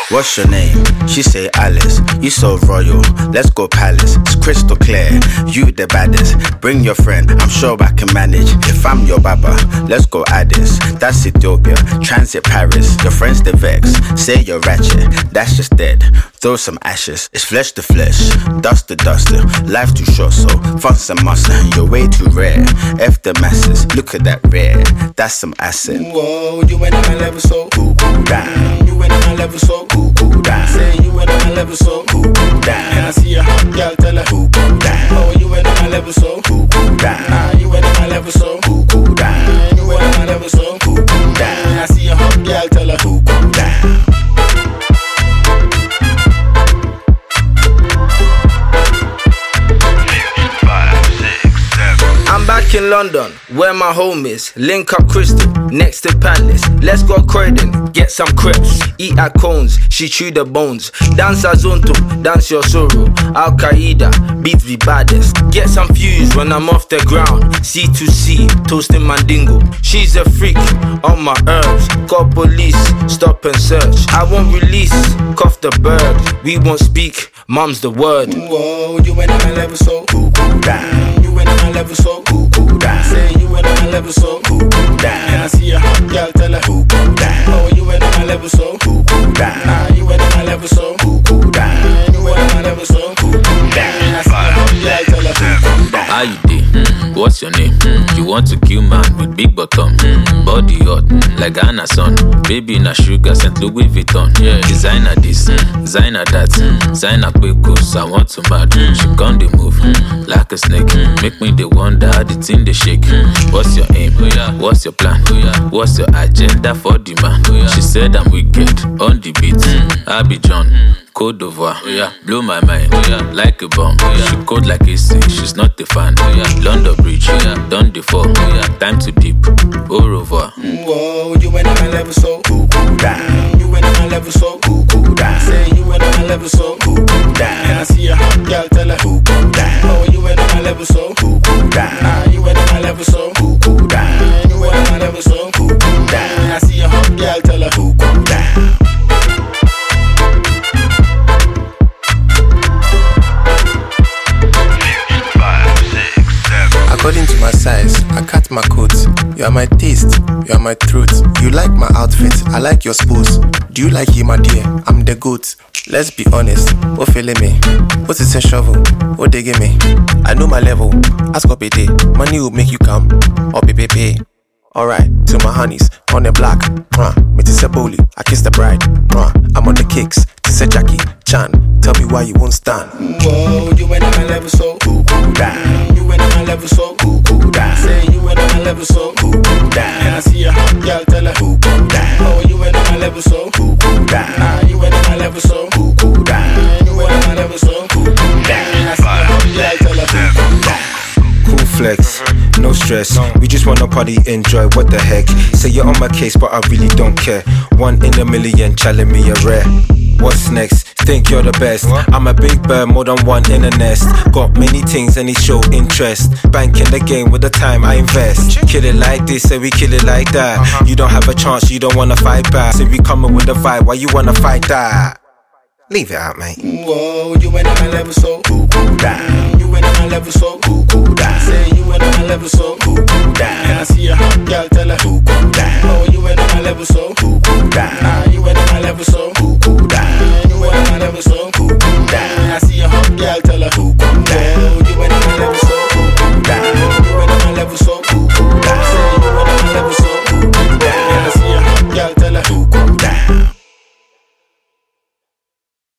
What's your name? She say Alice. You so royal. Let's go palace. It's crystal clear. You the baddest. Bring your friend. I'm sure I can manage. If I'm your baba, let's go Addis. That's Ethiopia. Transit Paris. Your friend's the vex. Say you're ratchet. That's just dead. Throw some ashes. It's flesh to flesh. Dust to dust. Life too short, so fuss and muscle. You're way too rare. F the masses. Look at that rare. That's some acid. Whoa, you ain't on my level, so cool down. You ain't on my level, so cool down. Say you ain't on my level, so cool down. And I see a hot girl, tell her cool down. Oh, you ain't on my level, so cool down. Nah, you ain't on my level, so cool down. You ain't on my level, so cool down. And I see a hot girl, tell her cool down. I'm back in London, where my home is. Link up Crystal, next to Palace. Let's go Croydon, get some crepes. Eat at Cones, she chew the bones. Dance Azonto, dance your sorrow. Al Qaeda, beat the baddest. Get some fuse when I'm off the ground. C2C, toasting Mandingo. She's a freak, on my herbs. Call police, stop and search. I won't release, cuff the bird. We won't speak, mom's the word. Whoa, you ain't on my level, so cool down. You ain't on my level, so cool down. Say you ain't on my level, so cool down. And I see a hot girl, tell her cool down. Oh, you ain't on my level, so cool down. Nah, you ain't on my level, so cool down. You ain't on my level, so cool down. And I see a hot girl, tell her cool down. How you dey? What's your name? You want to kill man with big bottom? Body hot like Ghana son. Baby na sugar, St. Louis Vuitton. Designer this, designer that, designer quick cause I want to mad. She gon' dey move like a snake. Make me dey wonder how the thing dey shake. What's your aim? What's your plan? What's your agenda for the man? She said I'm wicked on the beat. I be John. Côte d'Ivoire, blow my mind, like a bomb. She cold like AC, she's not a fan. London Bridge, done the fall. Time to dip, au revoir. Whoa, you ain't on my level, so cool down. You ain't on my level, so cool down. Say you ain't on my level, so cool down. And I see a hot girl, tell her cool down. Oh, you ain't on my level, so cool down. Nah, you ain't on my level, so cool down. You ain't on my level, so cool down. And I see a hot girl, tell her cool down. According to my size, I cut my coat. You are my taste, you are my truth. You like my outfit, I like your sports. Do you like him, my dear? I'm the goat. Let's be honest, what feeling me? What is a shovel? What they give me? I know my level, ask up a day. Money will make you come, or pay. Alright, to my honeys, on the block, me tis a bully, I kiss the bride, I'm on the kicks, tis a Jackie Chan, tell me why you won't stand. Whoa, you ain't on my level, so cool down. You ain't on my level, so cool down. Say you ain't on my level, so cool down. And I see a hot girl, tell her cool down. Oh, you ain't on my level, so cool down. Nah, you ain't on my level, so cool down. You ain't on my level, so cool down. And I see a hot girl, tell her cool down. Cool flex, no stress. We just wanna party, enjoy, what the heck. Say you're on my case, but I really don't care. 1 in a million, challenge me a rare. What's next? Think you're the best. I'm a big bird, more than one in a nest. Got many things and it show interest. Bank in the game with the time I invest. Kill it like this, say we kill it like that. You don't have a chance, you don't wanna fight back. Say we coming with the vibe, why you wanna fight that? Leave it out, mate. Whoa, you ain't on my level, so cool down. You ain't on my level, so cool down. Say you ain't on my level, so cool down. And I see a hot girl, tell her cool down. Oh, you ain't on my level, so cool down. Nah, you ain't on my level, so cool down. You ain't on my level, so cool down. And I see a hot girl, tell her cool down. You ain't on my level, so cool down. You ain't on my level, so